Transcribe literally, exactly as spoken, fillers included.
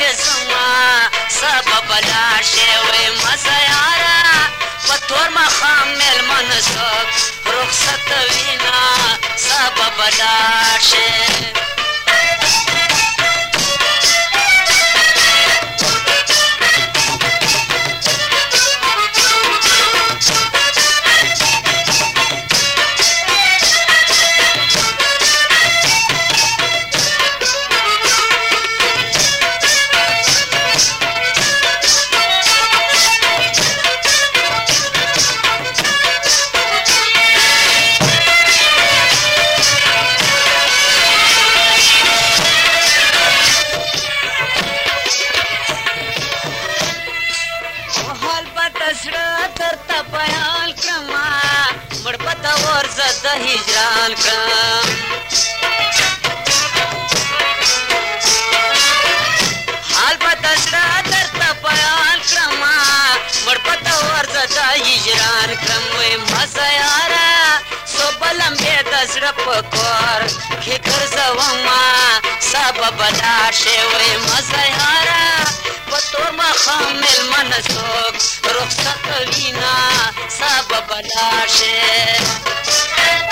زما سبب لاړ شي وای مزه یاره په تور ماښام مېلمانه څوک رخصت وینا سبب لاړ شي د هجران کړم حال په تسره درته بیان کړم مړ په ته ورځه د هجران کړم وای مزه یاره څو به لمبې د زړه په کور کې ګرځومه سبب لاړ شي وای مزه یاره په تور ماښام مېلمانه څوک رخصت وینا سبب لاړ شي